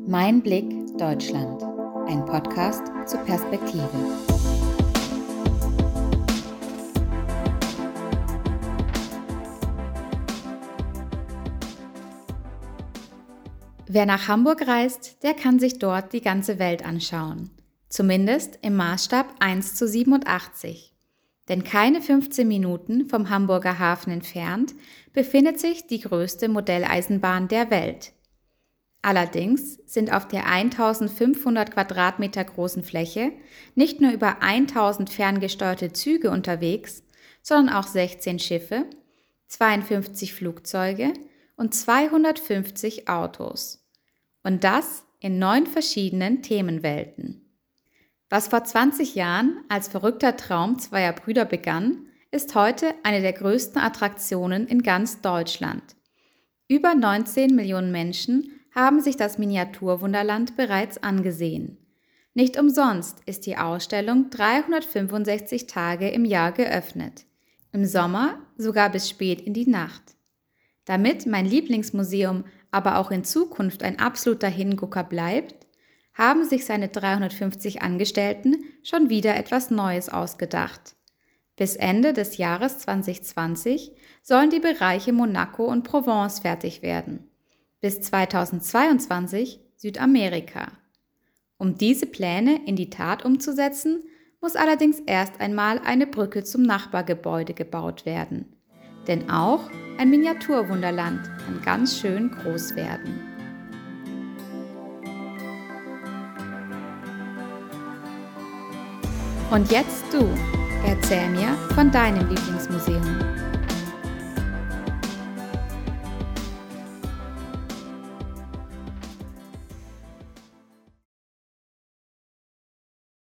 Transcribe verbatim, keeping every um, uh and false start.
Mein Blick Deutschland, ein Podcast zur Perspektive. Wer nach Hamburg reist, der kann sich dort die ganze Welt anschauen. Zumindest im Maßstab eins zu siebenundachtzig. Denn keine fünfzehn Minuten vom Hamburger Hafen entfernt befindet sich die größte Modelleisenbahn der Welt. Allerdings sind auf der eintausendfünfhundert Quadratmeter großen Fläche nicht nur über tausend ferngesteuerte Züge unterwegs, sondern auch sechzehn Schiffe, zweiundfünfzig Flugzeuge und zweihundertfünfzig Autos. Und das in neun verschiedenen Themenwelten. Was vor zwanzig Jahren als verrückter Traum zweier Brüder begann, ist heute eine der größten Attraktionen in ganz Deutschland. Über neunzehn Millionen Menschen haben sich das Miniaturwunderland bereits angesehen. Nicht umsonst ist die Ausstellung dreihundertfünfundsechzig Tage im Jahr geöffnet. Im Sommer sogar bis spät in die Nacht. Damit mein Lieblingsmuseum aber auch in Zukunft ein absoluter Hingucker bleibt, haben sich seine dreihundertfünfzig Angestellten schon wieder etwas Neues ausgedacht. Bis Ende des Jahres zwanzig zwanzig sollen die Bereiche Monaco und Provence fertig werden. Bis zweitausendzweiundzwanzig Südamerika. Um diese Pläne in die Tat umzusetzen, muss allerdings erst einmal eine Brücke zum Nachbargebäude gebaut werden. Denn auch ein Miniaturwunderland kann ganz schön groß werden. Und jetzt du, erzähl mir von deinem Lieblingsmuseum.